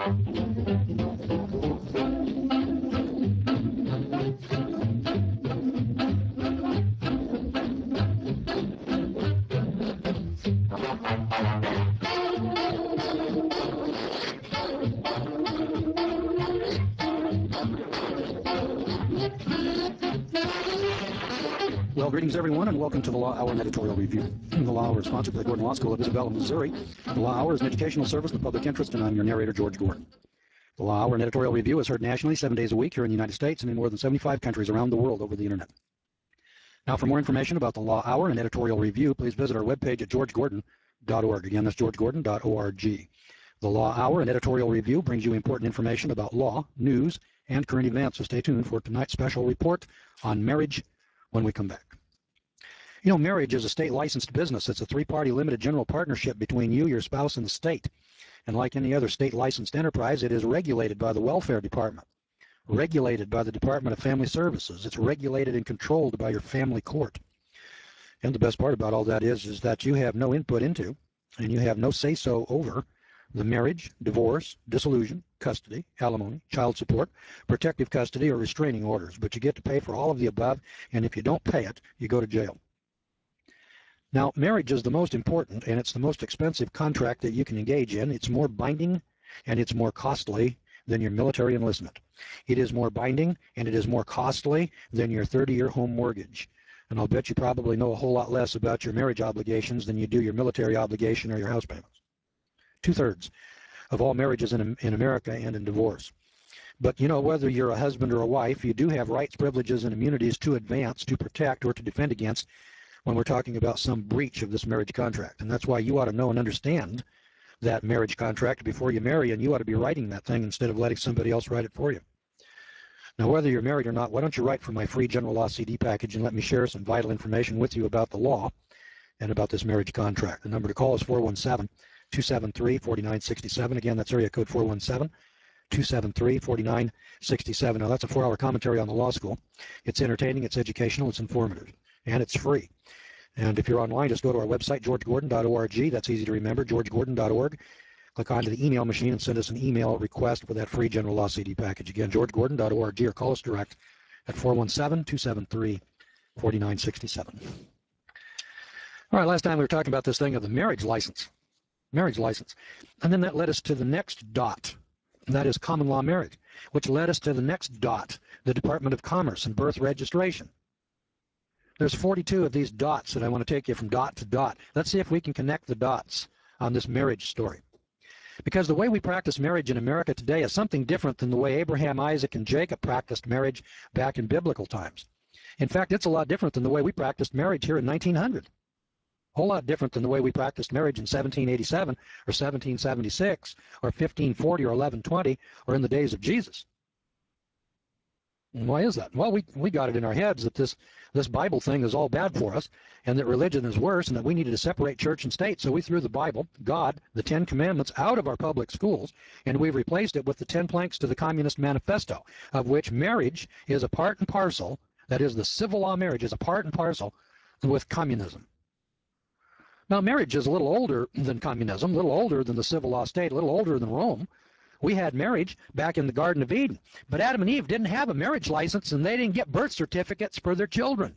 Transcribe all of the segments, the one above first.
Well, greetings, everyone, and welcome to the Law Hour and Editorial Review. The Law Hour is sponsored by the Gordon Law School of Isabella, Missouri. The Law Hour is an educational service in the public interest, and I'm your narrator, George Gordon. The Law Hour and Editorial Review is heard nationally 7 days a week here in the United States and in more than 75 countries around the world over the Internet. Now, for more information about the Law Hour and Editorial Review, please visit our webpage at georgegordon.org. Again, that's georgegordon.org. The Law Hour and Editorial Review brings you important information about law, news, and current events, so stay tuned for tonight's special report on marriage when we come back. You know, marriage is a state-licensed business. It's a three-party limited general partnership between you, your spouse, and the state. And like any other state-licensed enterprise, it is regulated by the Welfare Department, regulated by the Department of Family Services. It's regulated and controlled by your family court. And the best part about all that is that you have no input into, and you have no say-so over, the marriage, divorce, dissolution, custody, alimony, child support, protective custody, or restraining orders. But you get to pay for all of the above, and if you don't pay it, you go to jail. Now, marriage is the most important, and it's the most expensive contract that you can engage in. It's more binding, and it's more costly than your military enlistment. It is more binding, and it is more costly than your 30-year home mortgage. And I'll bet you probably know a whole lot less about your marriage obligations than you do your military obligation or your house payments. 2/3 of all marriages in America end in divorce. But, you know, whether you're a husband or a wife, you do have rights, privileges, and immunities to advance, to protect, or to defend against when we're talking about some breach of this marriage contract. And that's why you ought to know and understand that marriage contract before you marry, and you ought to be writing that thing instead of letting somebody else write it for you. Now, whether you're married or not, why don't you write for my free general law CD package and let me share some vital information with you about the law and about this marriage contract. The number to call is 417-273-4967. Again, that's area code 417-273-4967. Now, that's a 4-hour commentary on the law school. It's entertaining, it's educational, it's informative, and it's free. And if you're online, just go to our website, georgegordon.org. That's easy to remember, georgegordon.org. Click onto the email machine and send us an email request for that free general law CD package. Again, georgegordon.org, or call us direct at 417-273-4967. All right, last time we were talking about this thing of the marriage license. Marriage license. And then that led us to the next dot, and that is common law marriage, which led us to the next dot, the Department of Commerce and birth registration. There's 42 of these dots that I want to take you from dot to dot. Let's see if we can connect the dots on this marriage story. Because the way we practice marriage in America today is something different than the way Abraham, Isaac, and Jacob practiced marriage back in biblical times. In fact, it's a lot different than the way we practiced marriage here in 1900. A whole lot different than the way we practiced marriage in 1787 or 1776 or 1540 or 1120 or in the days of Jesus. And why is that? Well, we got it in our heads that this Bible thing is all bad for us and that religion is worse and that we needed to separate church and state. So we threw the Bible, God, the 10 Commandments out of our public schools, and we've replaced it with the 10 planks to the Communist Manifesto, of which marriage is a part and parcel, that is, the civil law marriage is a part and parcel with communism. Now, marriage is a little older than communism, a little older than the civil law state, a little older than Rome. We had marriage back in the Garden of Eden. But Adam and Eve didn't have a marriage license, and they didn't get birth certificates for their children.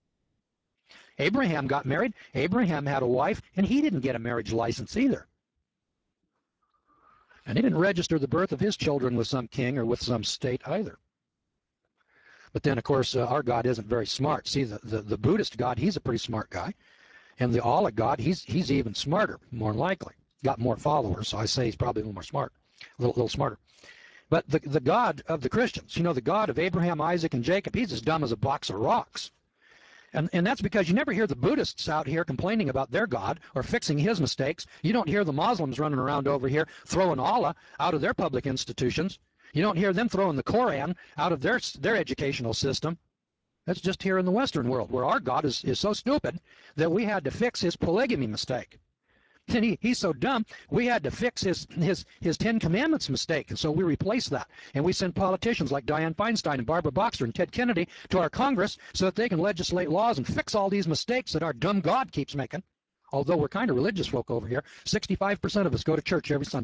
Abraham got married. Abraham had a wife, and he didn't get a marriage license either. And he didn't register the birth of his children with some king or with some state either. But then, of course, our God isn't very smart. See, the Buddhist God, he's a pretty smart guy. And the Allah God, he's even smarter, more than likely. Got more followers, so I say he's probably a little more smart. A little smarter. But the God of the Christians, you know, the God of Abraham, Isaac, and Jacob, he's as dumb as a box of rocks. And that's because you never hear the Buddhists out here complaining about their God or fixing his mistakes. You don't hear the Muslims running around over here throwing Allah out of their public institutions. You don't hear them throwing the Koran out of their educational system. That's just here in the Western world, where our God is so stupid that we had to fix his polygamy mistake. And he's so dumb, we had to fix his 10 Commandments mistake. And so we replaced that. And we sent politicians like Dianne Feinstein and Barbara Boxer and Ted Kennedy to our Congress so that they can legislate laws and fix all these mistakes that our dumb God keeps making. Although we're kind of religious folk over here, 65% of us go to church every Sunday.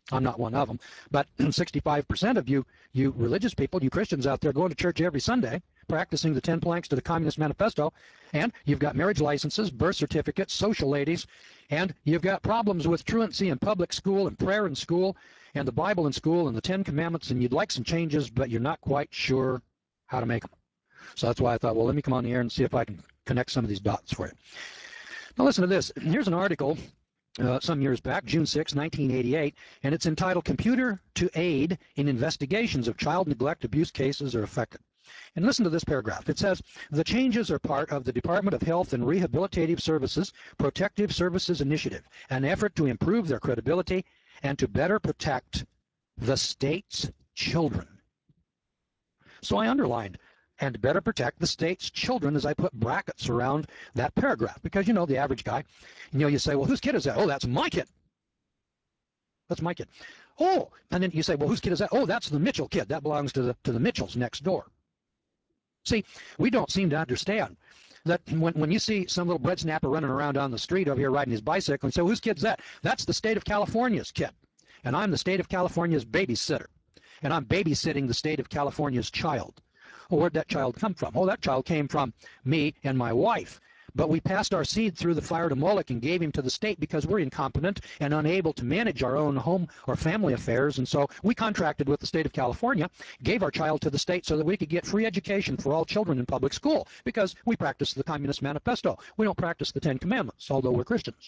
I'm not one of them, but 65% of you religious people, you Christians out there going to church every Sunday, practicing the 10 planks to the Communist Manifesto, and you've got marriage licenses, birth certificates, social ladies, and you've got problems with truancy in public school and prayer in school and the Bible in school and the 10 Commandments, and you'd like some changes, but you're not quite sure how to make them. So that's why I thought, well, let me come on the air and see if I can connect some of these dots for you. Now listen to this. Here's an article some years back, June 6, 1988, and it's entitled Computer to Aid in Investigations of Child Neglect Abuse Cases Are Affected. And listen to this paragraph. It says, the changes are part of the Department of Health and Rehabilitative Services Protective Services Initiative, an effort to improve their credibility and to better protect the state's children. So I underlined, and better protect the state's children, as I put brackets around that paragraph. Because, you know, the average guy, you say, well, whose kid is that? Oh, that's my kid. That's my kid. Oh, and then you say, well, whose kid is that? Oh, that's the Mitchell kid. That belongs to the Mitchells next door. See, we don't seem to understand that when you see some little bread snapper running around on the street over here riding his bicycle and say, well, whose kid's that? That's the state of California's kid. And I'm the state of California's babysitter. And I'm babysitting the state of California's child. Well, where'd that child come from? Oh, that child came from me and my wife. But we passed our seed through the fire to Moloch and gave him to the state because we're incompetent and unable to manage our own home or family affairs. And so we contracted with the state of California, gave our child to the state so that we could get free education for all children in public school because we practice the Communist Manifesto. We don't practice the 10 Commandments, although we're Christians.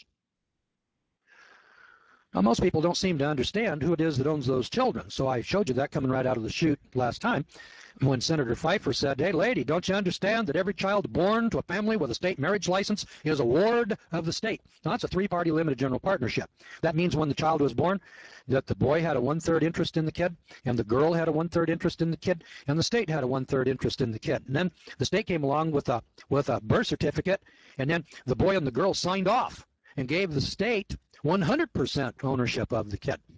Now, most people don't seem to understand who it is that owns those children. So I showed you that coming right out of the chute last time when Senator Pfeiffer said, hey, lady, don't you understand that every child born to a family with a state marriage license is a ward of the state? Now, that's a three-party limited general partnership. That means when the child was born, that the boy had a one-third interest in the kid, and the girl had a one-third interest in the kid, and the state had a one-third interest in the kid. And then the state came along with a birth certificate, and then the boy and the girl signed off and gave the state 100% ownership of the kid.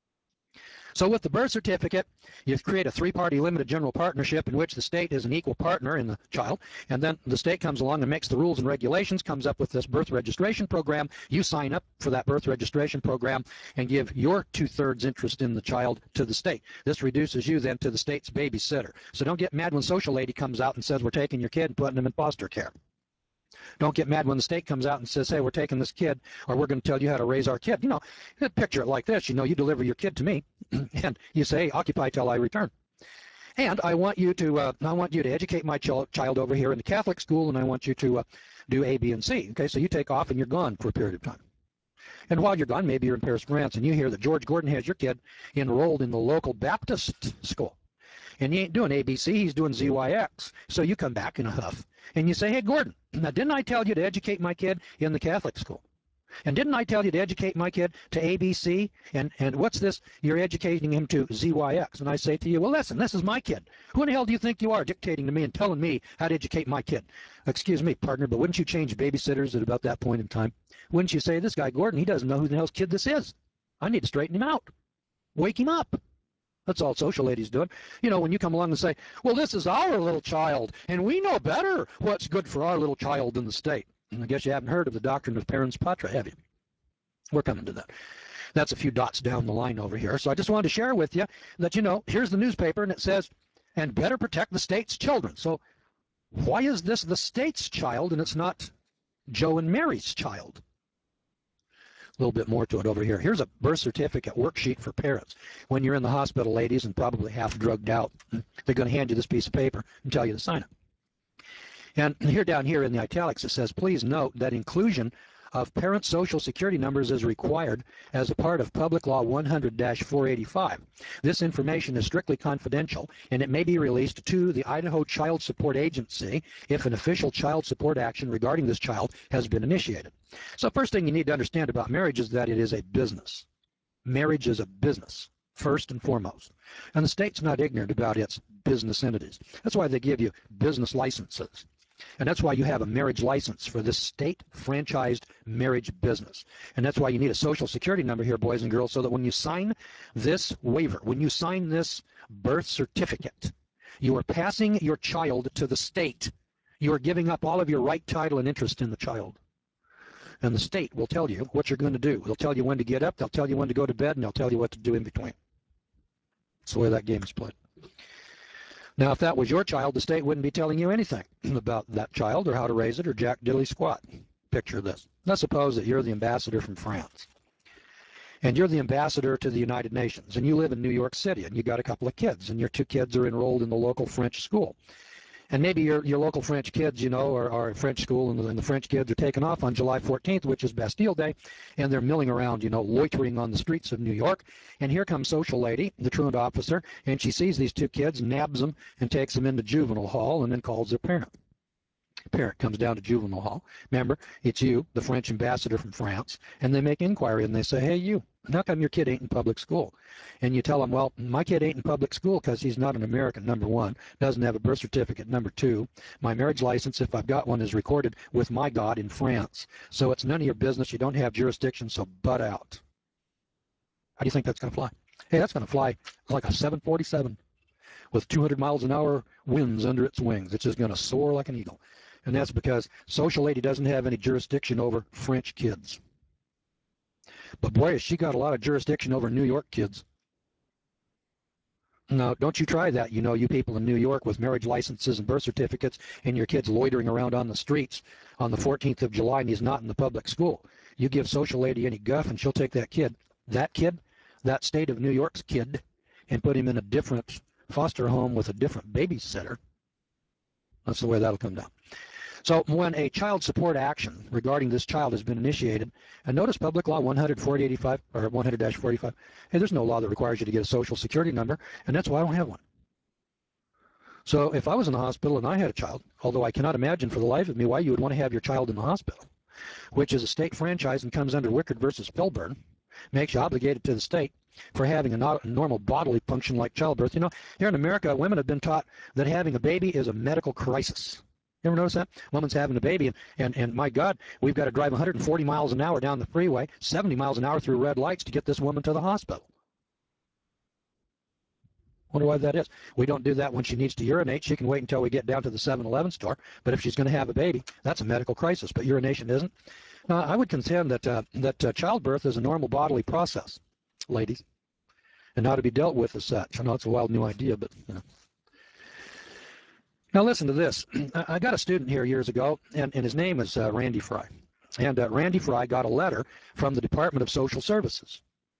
So with the birth certificate, you create a three-party limited general partnership in which the state is an equal partner in the child, and then the state comes along and makes the rules and regulations, comes up with this birth registration program. You sign up for that birth registration program and give your two-thirds interest in the child to the state. This reduces you then to the state's babysitter. So don't get mad when social lady comes out and says we're taking your kid and putting him in foster care. Don't get mad when the state comes out and says, hey, we're taking this kid, or we're going to tell you how to raise our kid. You know, picture it like this. You know, you deliver your kid to me, and you say, hey, occupy till I return. And I want you to educate my child over here in the Catholic school, and I want you to do A, B, and C. Okay, so you take off and you're gone for a period of time. And while you're gone, maybe you're in Paris, France, and you hear that George Gordon has your kid enrolled in the local Baptist school. And he ain't doing ABC, he's doing ZYX. So you come back in a huff and you say, hey, Gordon, now didn't I tell you to educate my kid in the Catholic school? And didn't I tell you to educate my kid to ABC? And what's this? You're educating him to ZYX. And I say to you, well, listen, this is my kid. Who in the hell do you think you are dictating to me and telling me how to educate my kid? Excuse me, partner, but wouldn't you change babysitters at about that point in time? Wouldn't you say, this guy, Gordon, he doesn't know who the hell's kid this is. I need to straighten him out. Wake him up. That's all social ladies doing. You know, when you come along and say, well, this is our little child, and we know better what's good for our little child than the state. And I guess you haven't heard of the doctrine of parens patriae, have you? We're coming to that. That's a few dots down the line over here. So I just wanted to share with you that, you know, here's the newspaper, and it says, and better protect the state's children. So why is this the state's child and it's not Joe and Mary's child? A little bit more to it over here. Here's a birth certificate worksheet for parents. When you're in the hospital, ladies, and probably half drugged out, they're going to hand you this piece of paper and tell you to sign it. And here down here in the italics, it says, please note that inclusion of parent social security numbers is required as a part of Public Law 100-485. This information is strictly confidential, and it may be released to the Idaho Child Support Agency if an official child support action regarding this child has been initiated. So first thing you need to understand about marriage is that it is a business. Marriage is a business, first and foremost. And the state's not ignorant about its business entities. That's why they give you business licenses. And that's why you have a marriage license for this state-franchised marriage business. And that's why you need a social security number here, boys and girls, so that when you sign this waiver, when you sign this birth certificate, you are passing your child to the state. You are giving up all of your right, title, and interest in the child. And the state will tell you what you're going to do. They'll tell you when to get up, they'll tell you when to go to bed, and they'll tell you what to do in between. That's the way that game is played. Now, if that was your child, the state wouldn't be telling you anything about that child or how to raise it or jack diddly squat. Picture this. Let's suppose that you're the ambassador from France. And you're the ambassador to the United Nations, and you live in New York City, and you got a couple of kids, and your two kids are enrolled in the local French school. And maybe your local French kids, you know, are at French school, and the French kids are taking off on July 14th, which is Bastille Day, and they're milling around, you know, loitering on the streets of New York. And here comes Social Lady, the truant officer, and she sees these two kids, nabs them, and takes them into juvenile hall, and then calls their parent. Parent comes down to juvenile hall. Remember, it's you, the French ambassador from France, and they make inquiry, and they say, hey, you, how come your kid ain't in public school? And you tell them, well, my kid ain't in public school because he's not an American, number one, doesn't have a birth certificate, number two. My marriage license, if I've got one, is recorded with my God in France. So it's none of your business. You don't have jurisdiction, so butt out. How do you think that's going to fly? Hey, that's going to fly like a 747 with 200 miles an hour winds under its wings. It's just going to soar like an eagle. And that's because Social Lady doesn't have any jurisdiction over French kids. But boy, has she got a lot of jurisdiction over New York kids. Now, don't you try that, you know, you people in New York with marriage licenses and birth certificates and your kid's loitering around on the streets on the 14th of July and he's not in the public school. You give Social Lady any guff and she'll take that kid, that state of New York's kid, and put him in a different foster home with a different babysitter. That's the way that'll come down. So when a child support action regarding this child has been initiated, and notice Public Law 100-485 or 100-45, hey, there's no law that requires you to get a social security number, and that's why I don't have one. So if I was in the hospital and I had a child, although I cannot imagine for the life of me why you would want to have your child in the hospital, which is a state franchise and comes under Wickard versus Filburn, makes you obligated to the state for having a normal bodily function like childbirth. You know, here in America, women have been taught that having a baby is a medical crisis. You ever notice that? Woman's having a baby, and my God, we've got to drive 140 miles an hour down the freeway, 70 miles an hour through red lights to get this woman to the hospital. Wonder why that is. We don't do that when she needs to urinate. She can wait until we get down to the 7-Eleven store. But if she's going to have a baby, that's a medical crisis. But urination isn't. Now, I would contend that childbirth is a normal bodily process, ladies, and ought to be dealt with as such. I know it's a wild new idea, but you know. Now listen to this. I got a student here years ago, and his name is Randy Fry. And Randy Fry got a letter from the Department of Social Services.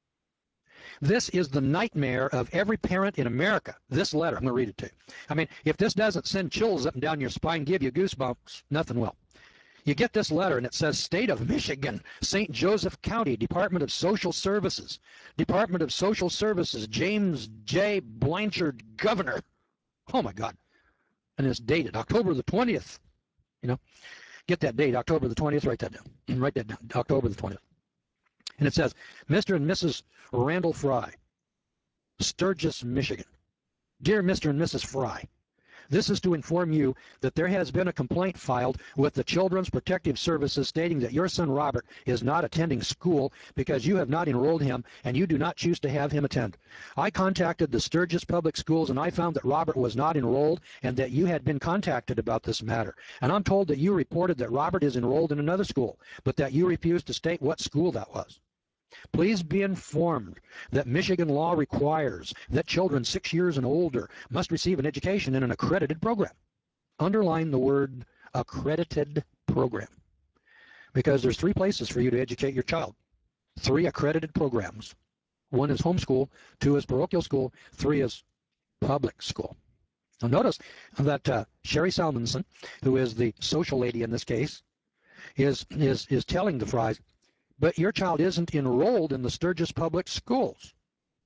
This is the nightmare of every parent in America. This letter, I'm going to read it to you. I mean, if this doesn't send chills up and down your spine, give you goosebumps, nothing will. You get this letter, and it says, State of Michigan, St. Joseph County, Department of Social Services. Department of Social Services, James J. Blanchard, Governor. Oh, my God. And it's dated October the 20th. You know, get that date, October the 20th, write that down. Write that down, October the 20th. And it says, Mr. and Mrs. Randall Fry, Sturgis, Michigan. Dear Mr. and Mrs. Fry, this is to inform you that there has been a complaint filed with the Children's Protective Services stating that your son Robert is not attending school because you have not enrolled him and you do not choose to have him attend. I contacted the Sturgis Public Schools and I found that Robert was not enrolled and that you had been contacted about this matter. And I'm told that you reported that Robert is enrolled in another school, but that you refused to state what school that was. Please be informed that Michigan law requires that children 6 years and older must receive an education in an accredited program. Underline the word accredited program, because there's 3 places for you to educate your child. 3 accredited programs. 1 is homeschool, 2 is parochial school, 3 is public school. Now notice that Sherry Salmonson, who is the social lady in this case, is telling the Frys, but your child isn't enrolled in the Sturgis Public Schools.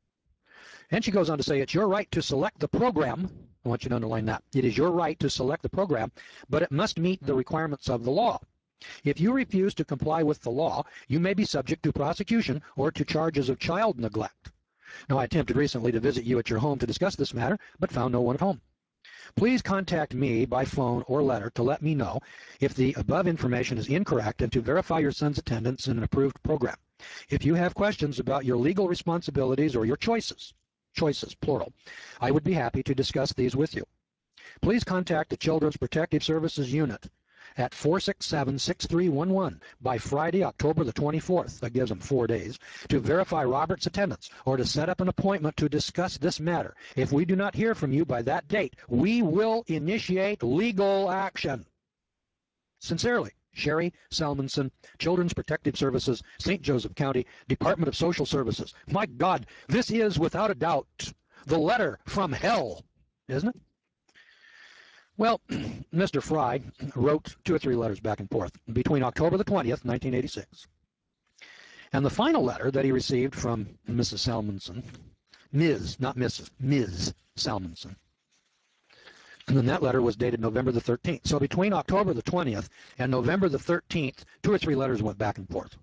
And she goes on to say, it's your right to select the program. I want you to underline that. It is your right to select the program, but it must meet the requirements of the law. If you refuse to comply with the law, you may be subject to prosecution or to charges of child neglect. Now, I attempted recently to visit you at your home to discuss this matter, but found no one at home. Please contact me by phone or letter to let me know if the above information is incorrect and to verify your son's attendance in an approved program. If you have questions about your legal responsibilities or your choices, plural, I would be happy to discuss these with you. Please contact the Children's Protective Services Unit at 467-6311 by Friday, October the 24th. That gives them 4 days to verify Robert's attendance or to set up an appointment to discuss this matter. If we do not hear from you by that date, we will initiate legal action. Sincerely, Sherry Salmonson, Children's Protective Services, St. Joseph County, Department of Social Services. My God, this is without a doubt the letter from hell, isn't it? Well, Mr. Fry wrote 2 or 3 letters back and forth between October the 20th, 1986, and the final letter that he received from Mrs. Salmonson, Ms., not Mrs., Ms. Salmonson. And then that letter was dated November the 13th. So between October the 20th and November the 13th, 2 or 3 letters went back and forth.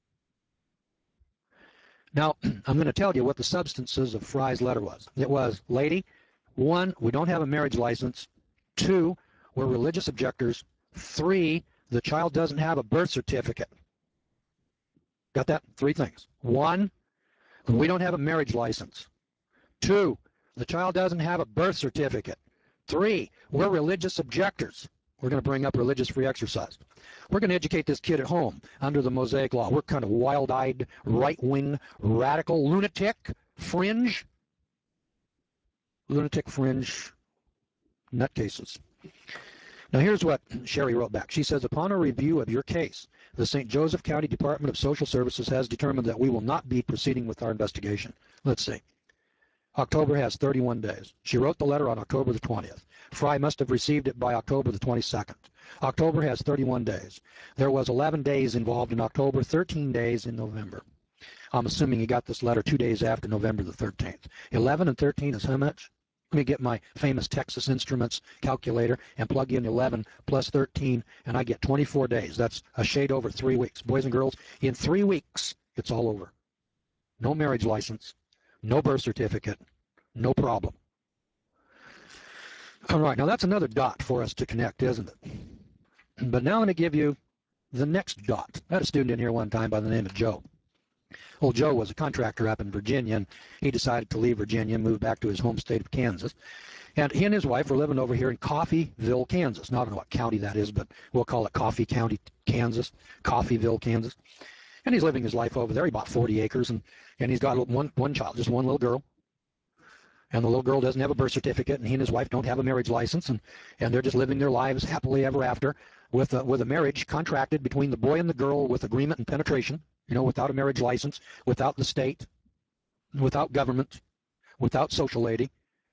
Now, I'm going to tell you what the substances of Fry's letter was. It was, lady, 1, we don't have a marriage license. 2, we're religious objectors. 3, the child doesn't have a birth certificate. Got that? 3 things. 1, we don't have a marriage license. 2, the child doesn't have a birth certificate. 3, we're religious objectors. We're going to bring up religious free exercise. We're going to educate this kid at home under the Mosaic Law. We're kind of wild-eyed, right-wing, radical, lunatic, fringe nutcases. Now here's what Sherry wrote back. She says, upon a review of your case, the St. Joseph County Department of Social Services has determined that we will not be proceeding with our investigation. Let's see. October has 31 days. She wrote the letter on October the 20th. Fry must have received it by October the 22nd. October has 31 days. There was 11 days involved in October, 13 days in November. I'm assuming he got this letter 2 days after November the 13th. 11 and 13 is how much? Let me get my famous Texas Instruments calculator and plug in 11 plus 13, and I get 24 days. That's a shade over 3 weeks. Boys and girls, in 3 weeks, it's all over. No marriage license. No birth certificate, no problem. All right, now that's another dot for us to connect, isn't it? But now I'm going to give you the next dot. I had a student in here one time by the name of Joe. Old Joe was a contractor up in Virginia, and he decided to leave Virginia and move back to his home state of Kansas. And he and his wife were living over here in Coffeyville, Kansas. Now, I don't know what county that is, but we'll call it Coffee County, Kansas, Coffeyville, Kansas. And he's living his life over there. He bought 40 acres, and he's got one child, just one little girl. And the little girl doesn't have a birth certificate, and he and his wife don't have a marriage license, and they're just living their lives happily ever after with a marriage contracted between the boy and the girl with agreement and penetration, without a marriage license, without the state, without government, without social lady.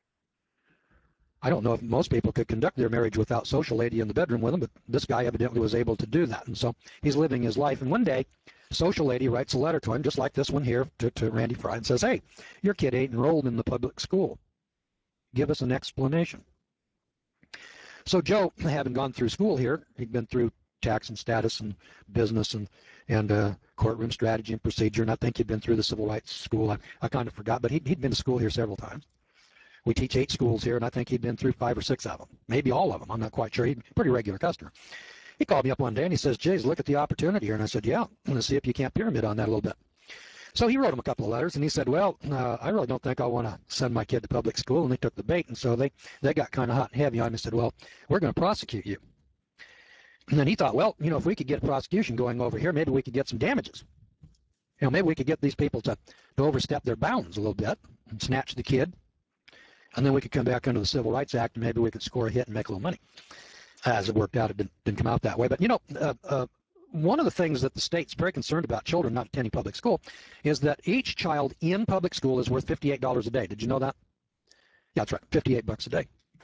I don't know if most people could conduct their marriage without social lady in the bedroom with them, but this guy evidently was able to do that. And so he's living his life. And one day, social lady writes a letter to him, just like this one here, to Randy Fry, and says, hey, your kid ain't enrolled in the public school. Give us an explanation. So Joe, having gone through school here, he'd been through tax and status and business and courtroom strategy and procedure, and I think he'd been through the civil rights school. I kind of forgot, but he'd been to school here several times. We teach 8 schools here, and I think he'd been through 5 or 6 of them, maybe all of them. I'm not quite sure. He's a pretty regular customer. He called me up one day, and he says, Jays, look at the opportunity here. And I said, yeah, I'm going to see if you can't pyramid on that a little bit. So he wrote him a couple of letters, and he said, well, I really don't think I want to send my kid to public school. And they took the bait, and so they got kind of hot and heavy on him and said, well, we're going to prosecute you. And then he thought, well, if we could get a prosecution going over here, maybe we could get some damages. Maybe we could get these people to overstep their bounds a little bit and snatch the kid. And then we could come back under the Civil Rights Act, and maybe we could score a hit and make a little money. As it worked out, it didn't come out that way. But, one of the things that the state's very concerned about children not attending public school is that each child in public school is worth $58 a day. Did you know that? Yeah, that's right, $58 a day.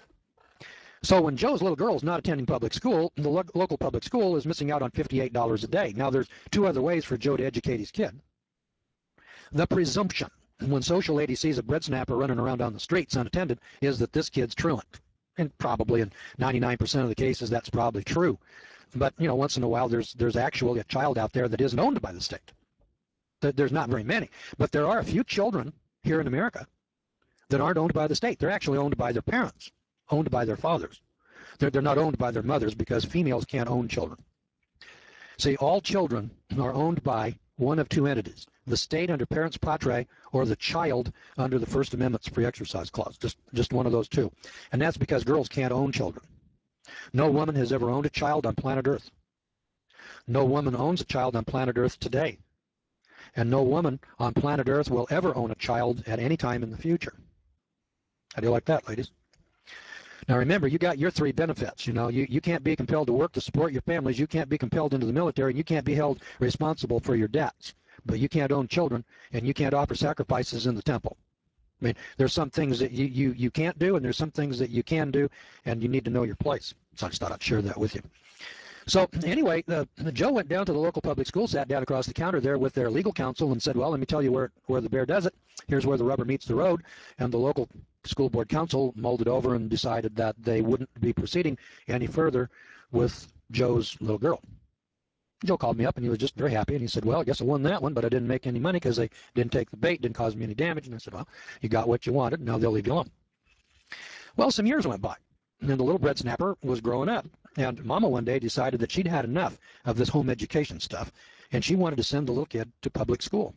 So when Joe's little girl is not attending public school, the local public school is missing out on $58 a day. Now, there's 2 other ways for Joe to educate his kid. The presumption, when social lady sees a bread snapper running around on the streets unattended, is that this kid's truant. And probably in 99% of the cases, that's probably true. But, once in a while, there's actually a child out there that isn't owned by the state. There's not very many. But there are a few children here in America that aren't owned by the state. They're actually owned by their parents, owned by their fathers. They're not owned by their mothers because females can't own children. See, all children are owned by one of 2 entities, the state under parens patriae or the child under the First Amendment's free exercise clause, just one of those 2. And that's because girls can't own children. No woman has ever owned a child on planet Earth. No woman owns a child on planet Earth today. And no woman on planet Earth will ever own a child at any time in the future. How do you like that, ladies? Now remember, you got your three benefits. You know, you can't be compelled to work to support your families. You can't be compelled into the military, and you can't be held responsible for your debts. But you can't own children, and you can't offer sacrifices in the temple. I mean, there's some things that you can't do, and there's some things that you can do, and you need to know your place. So I just thought I'd share that with you. So anyway, Joe went down to the local public school, sat down across the counter there with their legal counsel and said, well, let me tell you where the bear does it. Here's where the rubber meets the road. And the local school board council mulled it over and decided that they wouldn't be proceeding any further with Joe's little girl. Joe called me up, and he was just very happy, and he said, well, I guess I won that one, but I didn't make any money because they didn't take the bait, didn't cause me any damage. And I said, well, you got what you wanted. Now they'll leave you alone. Well, some years went by, and the little bread snapper was growing up. And Mama one day decided that she'd had enough of this home education stuff, and she wanted to send the little kid to public school.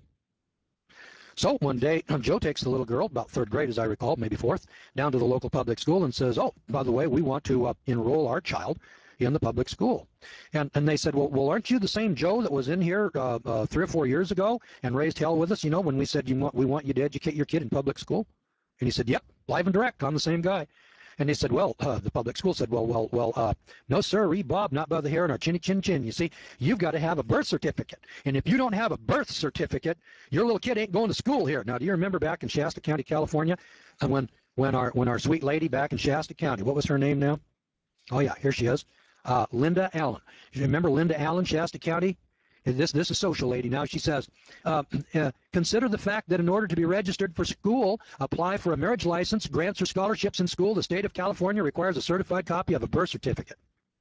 So one day, Joe takes the little girl, about third grade as I recall, maybe fourth, down to the local public school and says, oh, by the way, we want to enroll our child in the public school. And they said, well, aren't you the same Joe that was in here 3 or 4 years ago and raised hell with us, you know, when we said we want you to educate your kid in public school? And he said, yep, live and direct, I'm the same guy. And they said, well, the public school said, well, no, sir, Bob, not by the hair on our chinny chin chin. You see, you've got to have a birth certificate. And if you don't have a birth certificate, your little kid ain't going to school here. Now, do you remember back in Shasta County, California, when our sweet lady back in Shasta County, what was her name now? Oh, yeah, here she is. Linda Allen. You remember Linda Allen, Shasta County? This is social lady now. She says, consider the fact that in order to be registered for school, apply for a marriage license, grants or scholarships in school, the state of California requires a certified copy of a birth certificate.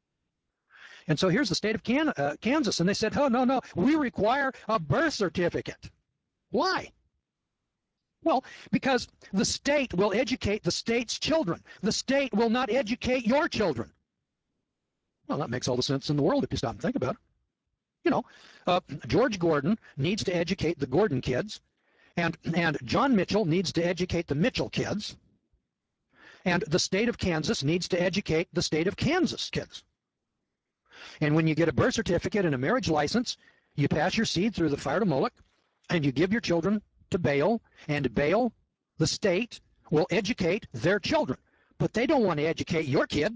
And so here's the state of Kansas, and they said, oh, no, we require a birth certificate. Why? Well, because the state will educate the state's children. The state will not educate your children. Well, that makes all the sense in the world if you stop and think about it. You know, George Gordon needs to educate the Gordon kids, and John Mitchell needs to educate the Mitchell kids, and the state of Kansas needs to educate the state of Kansas kids. And when you get a birth certificate and a marriage license, you pass your seed through the fire to Moloch, and you give your children to Baal, and Baal, the state, will educate their children. But they don't want to educate your kid.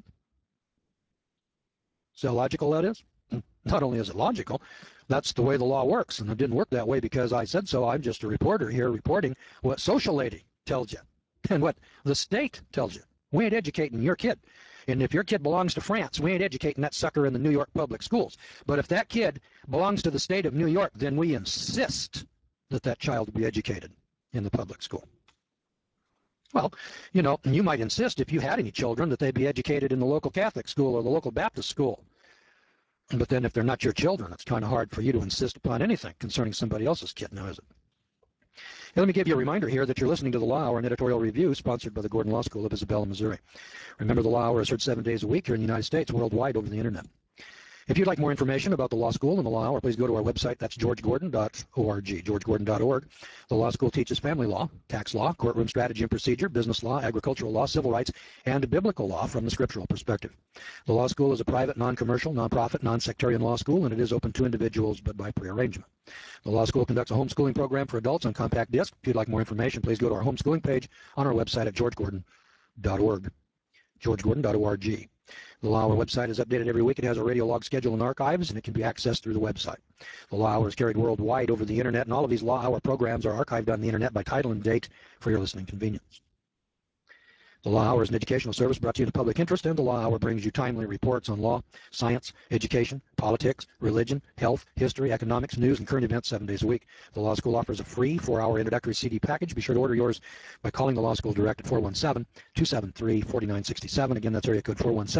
See how logical that is? Not only is it logical, that's the way the law works. And it didn't work that way because I said so. I'm just a reporter here reporting what social lady tells you and what the state tells you. We ain't educating your kid. And if your kid belongs to France, we ain't educating that sucker in the New York public schools. But if that kid belongs to the state of New York, then we insist that that child be educated in the public school. Well, you know, you might insist if you had any children that they be educated in the local Catholic school or the local Baptist school. But then if they're not your children, it's kind of hard for you to insist upon anything concerning somebody else's kid now, is it? Hey, let me give you a reminder here that you're listening to the Law Hour, an editorial review sponsored by the Gordon Law School of Isabella, Missouri. Remember, the Law Hour is heard 7 days a week here in the United States, worldwide over the internet. If you'd like more information about the law school and the law hour, please go to our website. That's georgegordon.org, georgegordon.org. The law school teaches family law, tax law, courtroom strategy and procedure, business law, agricultural law, civil rights, and biblical law from the scriptural perspective. The law school is a private, non-commercial, non-profit, non-sectarian law school, and it is open to individuals, but by prearrangement. The law school conducts a homeschooling program for adults on compact disc. If you'd like more information, please go to our homeschooling page on our website at georgegordon.org, georgegordon.org. The Law Hour website is updated every week. It has a radio log schedule and archives, and it can be accessed through the website. The Law Hour is carried worldwide over the internet, and all of these Law Hour programs are archived on the internet by title and date for your listening convenience. The Law Hour is an educational service brought to you in the public interest, and the Law Hour brings you timely reports on law, science, education, politics, religion, health, history, economics, news, and current events 7 days a week. The Law School offers a free 4-hour introductory CD package. Be sure to order yours by calling the Law School direct at 417-273-4967. Again, that's area code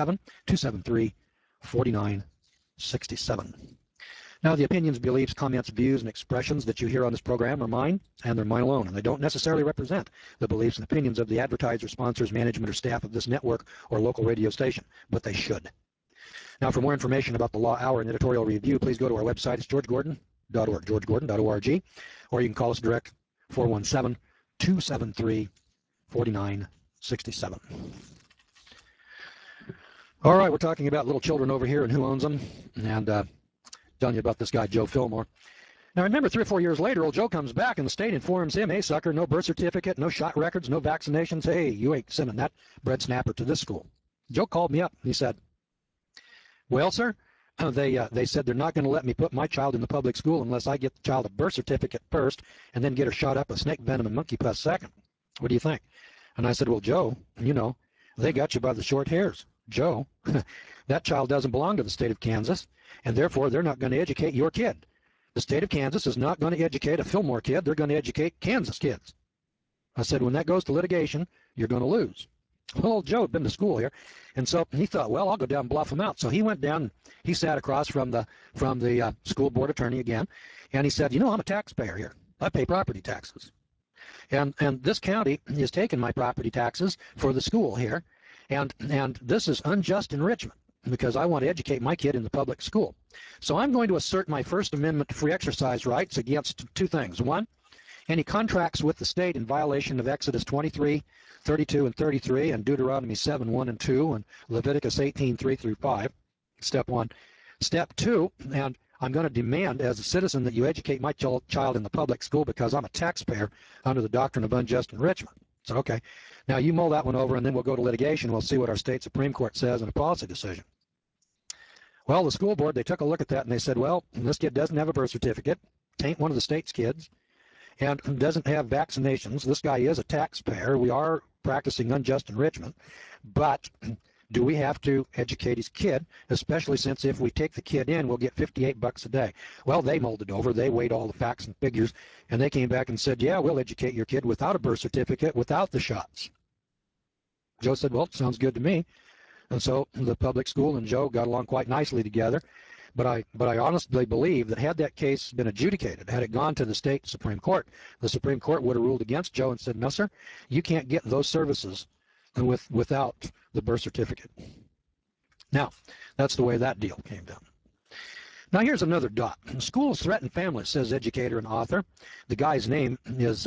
417-273-4967. Now, the opinions, beliefs, comments, views, and expressions that you hear on this program are mine, and they're mine alone, and they don't necessarily represent the beliefs and opinions of the advertiser, sponsors, management, or staff of this network or local radio station, but they should. Now, for more information about the Law Hour and editorial review, please go to our website. It's georgegordon.org, georgegordon.org, or you can call us direct, 417-273-4967. All right, we're talking about little children over here and who owns them, and telling you about this guy, Joe Fillmore. Now remember, 3 or 4 years later, old Joe comes back and the state informs him, hey, sucker, no birth certificate, no shot records, no vaccinations. Hey, you ain't sending that bread snapper to this school. Joe called me up. He said, well, sir, they said they're not going to let me put my child in the public school unless I get the child a birth certificate first and then get her shot up with snake venom and monkey pus second. What do you think? And I said, well, Joe, you know, they got you by the short hairs. Joe, that child doesn't belong to the state of Kansas, and therefore they're not going to educate your kid. The state of Kansas is not going to educate a Fillmore kid. They're going to educate Kansas kids. I said, when that goes to litigation, you're going to lose. Well, old Joe had been to school here, and so he thought, well, I'll go down and bluff him out. So he went down, he sat across from the school board attorney again, and he said, you know, I'm a taxpayer here. I pay property taxes. And this county is taking my property taxes for the school here, and this is unjust enrichment because I want to educate my kid in the public school. So I'm going to assert my First Amendment free exercise rights against two things. One, any contracts with the state in violation of Exodus 23, 32, and 33, and Deuteronomy 7, 1 and 2, and Leviticus 18, 3 through 5, step one. Step two, and I'm going to demand as a citizen that you educate my child in the public school because I'm a taxpayer under the doctrine of unjust enrichment. So, okay, now you mull that one over and then we'll go to litigation. We'll see what our state Supreme Court says in a policy decision. Well, the school board, they took a look at that and they said, well, this kid doesn't have a birth certificate, ain't one of the state's kids, and doesn't have vaccinations. This guy is a taxpayer. We are practicing unjust enrichment, but do we have to educate his kid, especially since if we take the kid in, we'll get $58 a day. Well, they mulled it over. They weighed all the facts and figures, and they came back and said, yeah, we'll educate your kid without a birth certificate, without the shots. Joe said, well, sounds good to me. And so the public school and Joe got along quite nicely together. But I honestly believe that had that case been adjudicated, had it gone to the state Supreme Court, the Supreme Court would have ruled against Joe and said, no, sir, you can't get those services without the birth certificate. Now, that's the way that deal came down. Now, here's another dot. Schools threaten families, says educator and author. The guy's name is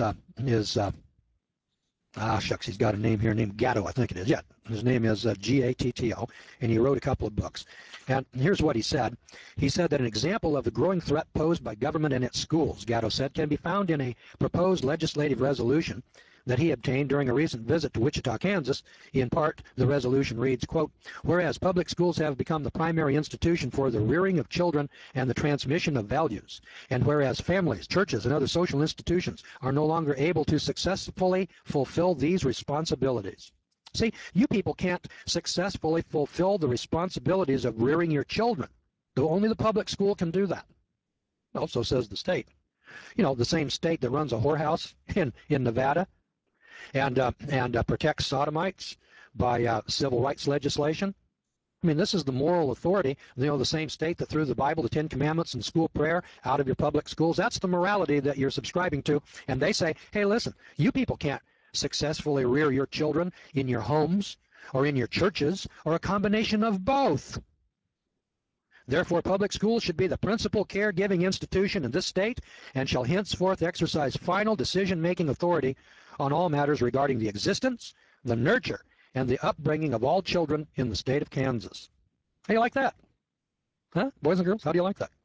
shucks, he's got a name here named Gatto, I think it is. Yeah, his name is G-A-T-T-O, and he wrote a couple of books. And here's what he said. He said that an example of the growing threat posed by government and its schools, Gatto said, can be found in a proposed legislative resolution that he obtained during a recent visit to Wichita, Kansas. In part, the resolution reads, quote, whereas public schools have become the primary institution for the rearing of children and the transmission of values, and whereas families, churches, and other social institutions are no longer able to successfully fulfill these responsibilities. See, you people can't successfully fulfill the responsibilities of rearing your children. Only the public school can do that. Well, so says the state. You know, the same state that runs a whorehouse in Nevada and protects sodomites by civil rights legislation. I mean, this is the moral authority, you know, the same state that threw the Bible, the Ten Commandments, and school prayer out of your public schools. That's the morality that you're subscribing to. And they say, hey, listen, you people can't successfully rear your children in your homes or in your churches or a combination of both. Therefore, public schools should be the principal caregiving institution in this state and shall henceforth exercise final decision-making authority on all matters regarding the existence, the nurture, and the upbringing of all children in the state of Kansas. How do you like that? Huh? Boys and girls, how do you like that?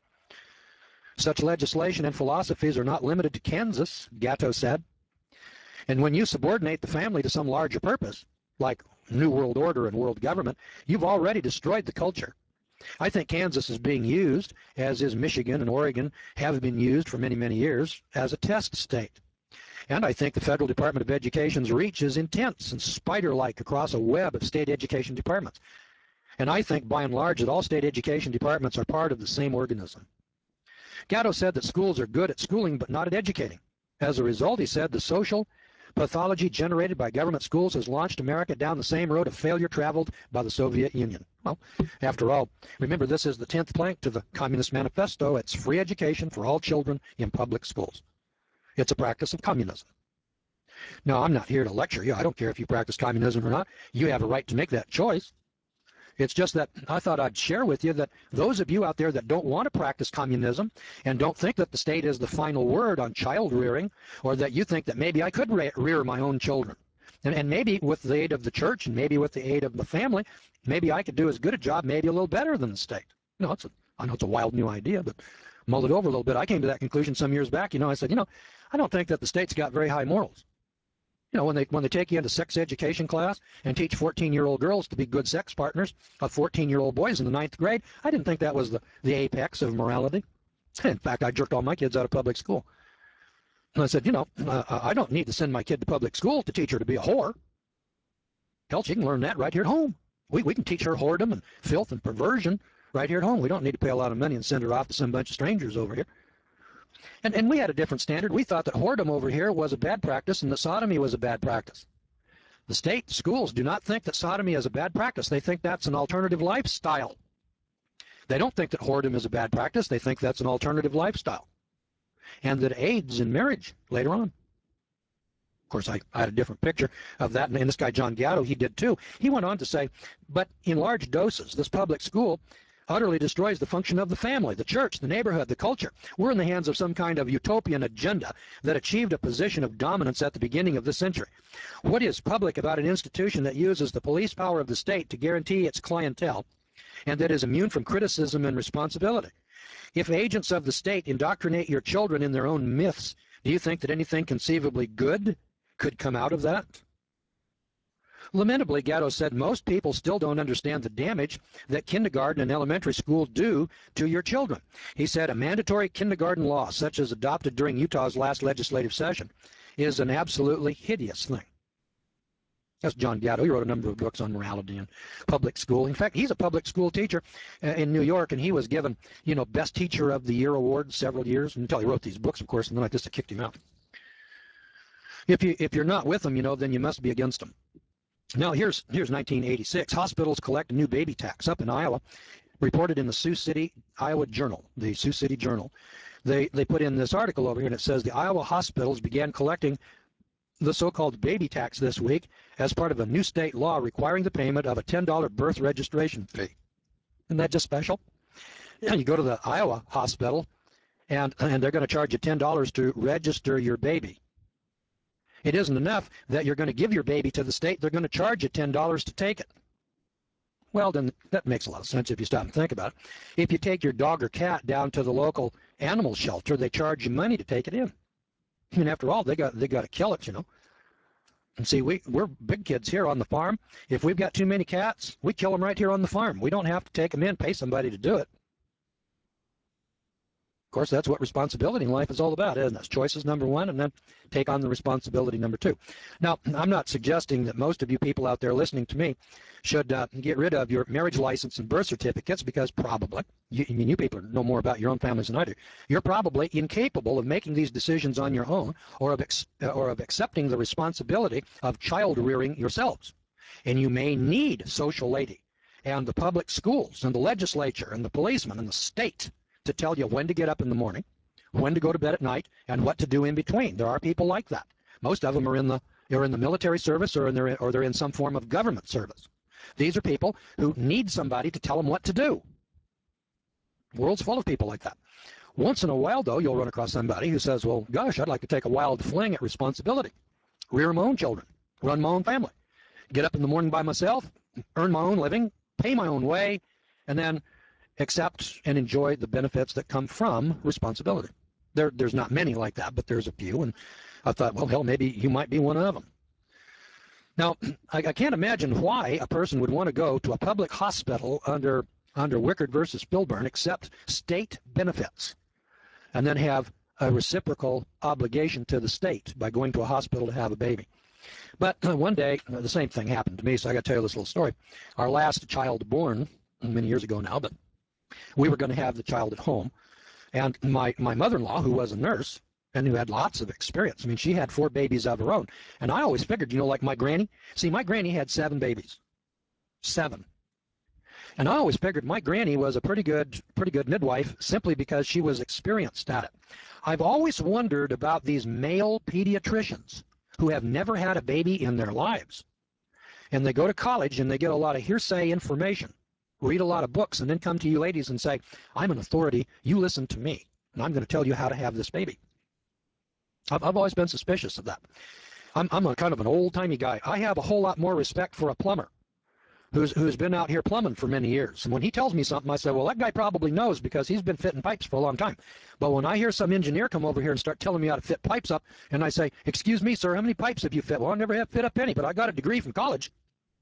Such legislation and philosophies are not limited to Kansas, Gatto said. And when you subordinate the family to some larger purpose, like New World Order and world government, you've already destroyed the culture. I think Kansas is being used, as is Michigan and Oregon have been used for many, many years, as a test state. And I think the Federal Department of Education's reach is intense and spider-like across a web of state education departments. And I think, by and large, that all state education departments are part of the same organism. Gatto said that schools are good at schooling but not at educating. As a result, he said, the social pathology generated by government schools has launched America down the same road of failure traveled by the Soviet Union. Well, after all, remember, this is the 10th plank to the Communist Manifesto. It's free education for all children in public schools. It's a practice of communism. Now, I'm not here to lecture you. I don't care if you practice communism or not. You have a right to make that choice. It's just that I thought I'd share with you that those of you out there that don't want to practice communism and don't think that the state is the final word on child rearing, or that you think that maybe I could rear my own children, And maybe with the aid of the church and maybe with the aid of the family, maybe I could do as good a job, maybe a little better than the state. I know it's a wild new idea, but mull it over a little bit. I came to that conclusion some years back. I said, I don't think that the state's got very high morals. When they take you into sex education class and teach 14-year-old girls to be good sex partners of 14-year-old boys in the 9th grade, I didn't think that was the apex of morality. In fact, I jerked all my kids out of public school. And I said, I don't need to send my kid to public school to teach her to be a whore. Hell, she can learn that right here at home. We can teach her whoredom and filth and perversion right here at home. We don't need to pay a lot of money and send her off to some bunch of strangers over here. And we had a different standard. We thought that whoredom over here was a bad practice and that sodomy was a bad practice. The state schools do not think that sodomy is a bad practice. They think that's an alternative lifestyle. They don't think that whoredom is a bad practice. They think that's an alternative lifestyle. And that aids in marriage later on. Of course, I had a different picture of that, and this guy, John Gatto, he did too. He went on to say, but in large doses, this public school utterly destroys the function of the family, the church, the neighborhood, the culture. We're in the hands of some kind of utopian agenda that achieved a position of dominance at the beginning of this century. What is public about an institution that uses the police power of the state to guarantee its clientele and that is immune from criticism and responsibility? If agents of the state indoctrinate your children in their own myths, do you think that anything conceivably good could come out of that? Lamentably, Gatto said most people still don't understand the damage that kindergarten and elementary school do to your children. He said a mandatory kindergarten law, such as adopted during Utah's last legislative session, is an absolutely hideous thing. That's John Gatto. He wrote a number of books on morality and public school. In fact, he's a public school teacher in New York, and he was given, Best Teacher of the Year award several years until he wrote these books, of course, and then I just kicked him out. If you're not with them, then you must be against them. Now, here's 1986. Hospitals collect a new baby tax up in Iowa, reported in the Sioux City, Iowa Journal, the Sioux City Journal. They put in this article over here, and it says the Iowa hospitals began collecting the so-called baby tax this week as part of a new state law requiring the payment of a $10 birth registration fee. Isn't that just special? You go to the Iowa hospital, and they're going to charge you $10 to register your baby. It isn't enough that you're going to give your baby to the state. They're going to charge you $10 to take it. Well, then that makes a lot of sense if you stop and think about it. If you take your dog or cat down to the local animal shelter, they charge you money to take it in. And after all, they got to kill it, And see, we're big kids here on the farm. If we've got too many cats, we kill them right here on the farm. We don't have to take them in, pay somebody to do it. Of course, that's what responsibility in life is all about, isn't it? Choices number one, and then take on the responsibility number two. Now, I'm not suggesting that most of you people out there listening to me should get rid of your marriage license and birth certificates because probably, you people know more about your own families than I do, you're probably incapable of making these decisions on your own or of accepting the responsibility of child rearing yourselves. And you may need social lady and the public schools and the legislature and the policemen and the state to tell you when to get up in the morning, when to go to bed at night, and what to do in between. There are people like that. Most of them are in the military service or they're in some form of government service. These are people who need somebody to tell them what to do. The world's full of people like that. Once in a while, though, you'll run across somebody who says, well, gosh, I'd like to take a wild fling at responsibility, rear my own children, run my own family, get up in the morning by myself, earn my own living, pay my own way, and then accept and enjoy the benefits that come from responsibility. There's not many like that, but there's a few, and I thought, well, hell, maybe you might be one of them. Now, I can't imagine why a person would want to go to a public hospital under Wickard versus Spilburn, accept state benefits, and then have a reciprocal obligation to the state by going to a hospital to have a baby. But one day, the same thing happened to me, so I got to tell you this little story. Our last child born, many years ago now, but we were going to have the child at home, and my mother-in-law, who was a nurse and who had lots of experience, I mean, she had 4 babies of her own, and I always figured, like my granny. See, my granny had 7 babies, 7, and I always figured my granny was a pretty good midwife simply because she was experienced at it. I've always wondered about these male pediatricians who have never had a baby in their lives, and they go to college and they get a lot of hearsay information, read a lot of books, and then come to you ladies and say, I'm an authority, you listen to me, and I'm going to tell you how to have this baby. I've always been suspicious of that. I'm a kind of an old-timey guy. I have a whole lot more respect for a plumber who's been out here plumbing for many years. And when he tells me something, I say, well, that guy probably knows because he's been fitting pipes for a long time. But when I hear some engineer come over here and start telling me how to fit pipes up, and I say, excuse me, sir, how many pipes have you fit? Well, I never have fit up any, but I got a degree from college.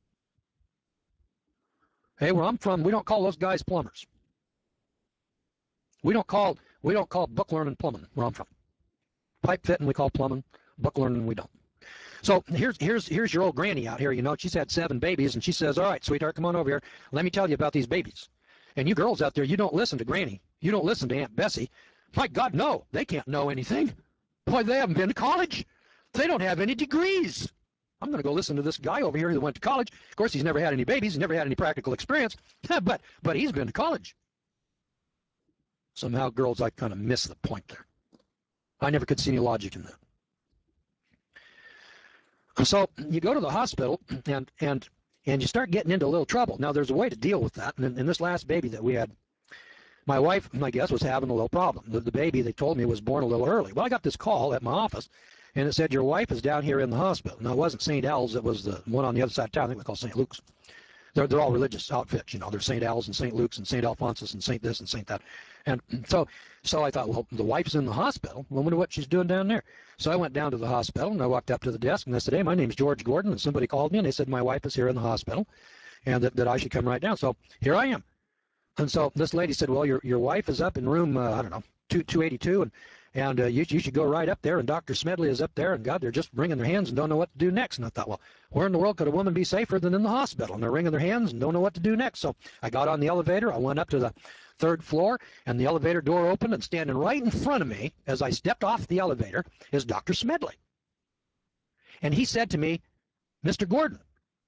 Hey, where I'm from, we don't call those guys plumbers. We don't call book learning plumbing where I'm from. Pipe fitting we call plumbing, book learning we don't. So here's your old granny out here. You know, she's had 7 babies, and she says, all right, sweetheart, come on over here. Let me tell you about these babies. And you girls out there, you don't listen to Granny. You don't listen to Aunt Bessie. My God, no, they can't know anything. Boy, they haven't been to college. They don't have any degrees. I'm going to go listen to this guy over here who went to college. Of course, he's never had any babies. He's never had any practical experience. but he's been to college. Somehow, girls, I kind of miss the point there. I never could see any logic in that. So you go to the hospital and you start getting into a little trouble. Now there's a way to deal with that. And in this last baby that we had, my wife, I guess, was having a little problem. The baby, they told me, was born a little early. Well, I got this call at my office, and it said, your wife is down here in the hospital. Now, it wasn't St. Al's. It was the one on the other side of town. I think it was called St. Luke's. They're all religious outfits, you know. There's St. Al's and St. Luke's and St. Alphonsus and St. this and St. that. And so I thought, well, the wife's in the hospital. I wonder what she's doing down there. So I went down to the hospital, and I walked up to the desk, and I said, hey, my name's George Gordon. And somebody called me, and they said my wife is here in the hospital and that I should come right down. So here I am. And so this lady said, well, your wife is up in room, I don't know, 282, and you should go right up there, and Dr. Smedley is up there, and God, they're just wringing their hands and don't know what to do next. And I thought, well, where in the world could a woman be safer than in the hospital? And they're wringing their hands and don't know what to do next. So I got on the elevator. I went up to the 3rd floor, and the elevator door opened, and standing right in front of me as I stepped off the elevator is Dr. Smedley. And he said to me, Mr. Gordon.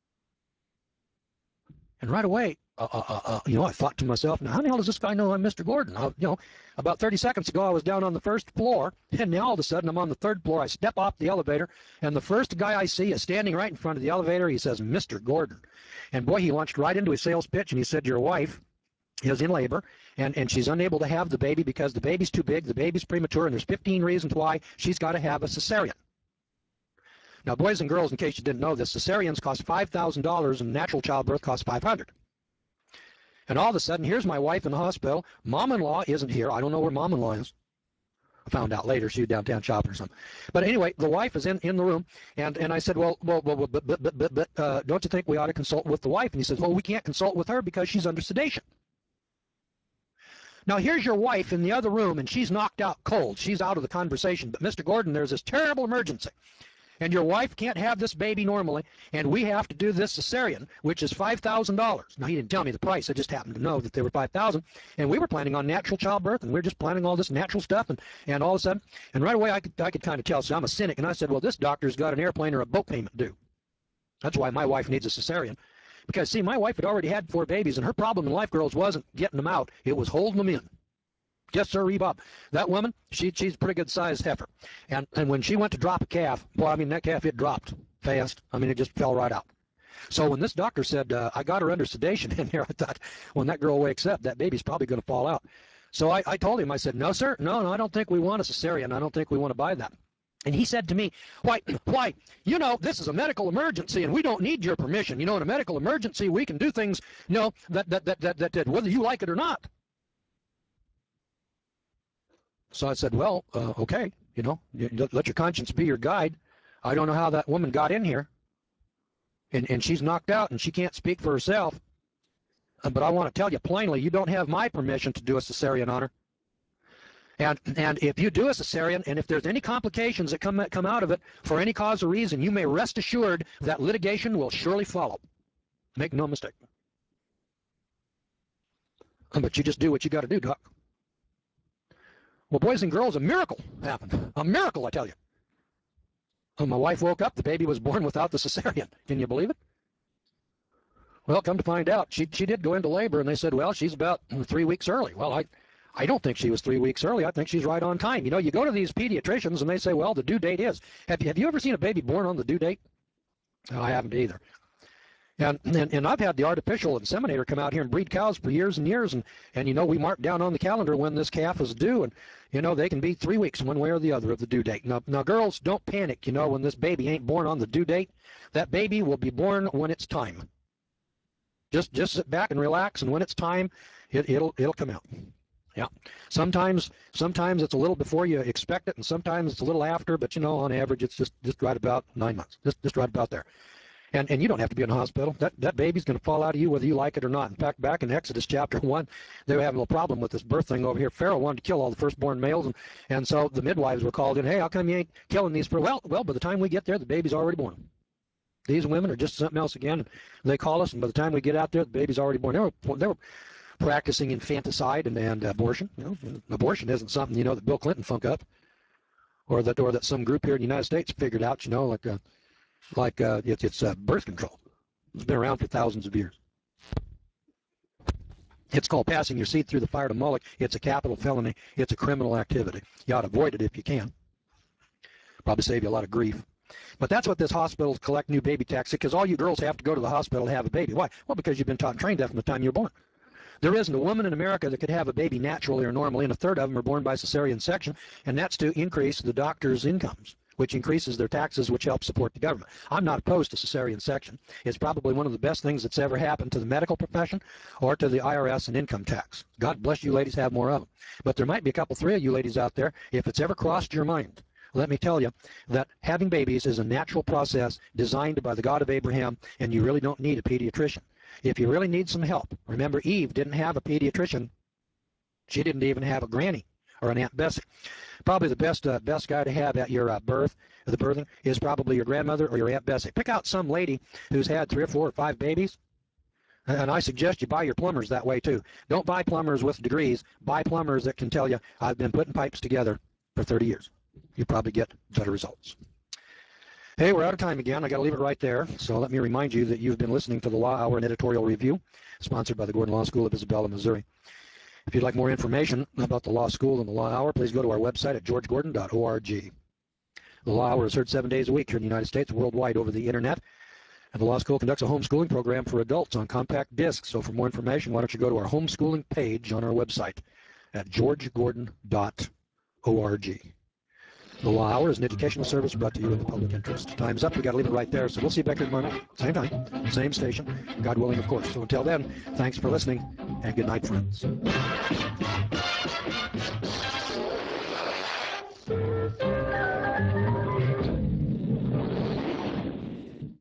And right away, you know, I thought to myself, now how the hell does this guy know I'm Mr. Gordon? You know, about 30 seconds ago, I was down on the 1st floor, and now all of a sudden I'm on the 3rd floor. I step off the elevator, and the first guy I see is standing right in front of the elevator. He says, Mr. Gordon. And boy, he launched right into his sales pitch, and he said, your wife is in labor, and she's unable to have the baby because the baby's too big, the baby's premature, and there's 15 reasons why she's got to have a cesarean. Now, boys and girls, in case you didn't know this, cesareans cost $5,000 and natural childbirth costs $500. And all of a sudden, here's my wife in the hospital. Mom-in-law isn't here. I don't know where mom-in-law is. I found out later she was downtown shopping or something. But anyway, the wife is in the room, and I said, well, but don't you think we ought to consult with the wife? And he says, well, we can't consult with her because she's under sedation. Now, here's your wife in the other room, and she's knocked out cold. She's out of the conversation. But, Mr. Gordon, there's this terrible emergency. And your wife can't have this baby normally, and we have to do this cesarean, which is $5,000. Now, he didn't tell me the price. I just happened to know that they were $5,000. And we were planning on natural childbirth, and we were just planning all this natural stuff, and all of a sudden, and right away I could kind of tell. So I'm a cynic, and I said, well, this doctor's got an airplane or a boat payment due. That's why my wife needs a cesarean. Because, see, my wife had already had 4 babies, and her problem in life, girls, wasn't getting them out. It was holding them in. Yes, sir, Bob. That woman, she's a pretty good-sized heifer. And when she went to drop a calf, boy, I mean, that calf, it dropped fast. I mean, it just fell right out. So when this doctor said, I got her under sedation in here, I thought, when that girl wakes up, that baby's probably going to fall out. So I told him, I said, no, sir, no, I don't think we want a cesarean. I don't think we want to buy that. And he said to me, why, you know, this is a medical emergency, and we don't need your permission. You know, in a medical emergency, we can do things, you know, that whether you like it or not. So I said, well, okay, you know, let your conscience be your guide. I don't know how that woman got in here, and she's knocked out, and she can't speak for herself. But I want to tell you plainly, you don't have my permission to do a cesarean on her. And if you do a cesarean, and if there's any complications that come out of it for any cause or reason, you may rest assured that litigation will surely follow. Make no mistake. But you just do what you got to do, Doc. Well, boys and girls, a miracle happened. A miracle, I tell you. When my wife woke up, the baby was born without the cesarean. Can you believe it? Well, come to find out, she did go into labor, and they said, well, she's about 3 weeks early. Well, I don't think she was 3 weeks early. I think she's right on time. You know, you go to these pediatricians, and they say, well, the due date is. Have you ever seen a baby born on the due date? No, I haven't either. And I've had the artificial inseminator come out here and breed cows for years and years, and you know, we mark down on the calendar when this calf is due, and you know, they can be 3 weeks one way or the other of the due date. Now girls, don't panic. You know, when this baby ain't born on the due date, that baby will be born when it's time. Just sit back and relax, and when it's time, it'll come out. Yeah. Sometimes it's a little before you expect it, and sometimes it's a little after. But you know, on average, it's just right about 9 months. Just right about there. And you don't have to be in the hospital. That baby's going to fall out of you whether you like it or not. In fact, back in Exodus chapter 1, they were having a little problem with this birth thing over here. Pharaoh wanted to kill all the firstborn males, and so the midwives were called in. Hey, how come you ain't killing these? Well, by the time we get there, the baby's already born. These women are just something else again. They call us, and by the time we get out there, the baby's already born. They were practicing infanticide and abortion. You know, abortion isn't something, you know, that Bill Clinton funked up, or that some group here in the United States figured out. You know, it's birth control. It's been around for thousands of years. It's called passing your seed through the fire to Moloch. It's a capital felony. It's a criminal activity. You ought to avoid it if you can. Probably save you a lot of grief. But that's what this hospital collect new baby tax, because all you girls have to go to the hospital to have a baby. Why? Well, because you've been taught and trained that from the time you're born. There isn't a woman in America that could have a baby naturally or normally, and a third of them are born by cesarean section, and that's to increase the doctor's incomes, which increases their taxes, which helps support the government. I'm not opposed to cesarean section. It's probably one of the best things that's ever happened to the medical profession or to the IRS and income tax. God bless you ladies, have more of them. But there might be a couple, 3 of you ladies out there, if it's ever crossed your mind, let me tell you that having babies is a natural process designed by the God of Abraham, and you really don't need a pediatrician. If you really need some help, remember Eve didn't have a pediatrician. She didn't even have a granny or an Aunt Bessie. Probably the best guy to have at your the birthing, is probably your grandmother or your Aunt Bessie. Pick out some lady who's had 3 or 4 or 5 babies, and I suggest you buy your plumbers that way too. Don't buy plumbers with degrees. Buy plumbers that can tell you, I've been putting pipes together for 30 years. You probably get better results. Hey, we're out of time again. I got to leave it right there. So let me remind you that you've been listening to the Law Hour and Editorial Review, sponsored by the Gordon Law School of Isabella, Missouri. If you'd like more information about the Law School and the Law Hour, please go to our website at georgegordon.org. The Law Hour is heard 7 days a week here in the United States, worldwide over the Internet. And the Law School conducts a homeschooling program for adults on compact discs. So for more information, why don't you go to our homeschooling page on our website at georgegordon.org. The Law Hour is an educational service brought to you in the public interest. Time's up. We got to leave it right there. So we'll see you back here tomorrow night. Same time, same station. God willing, of course. So until then, thanks for listening, and good night, friends.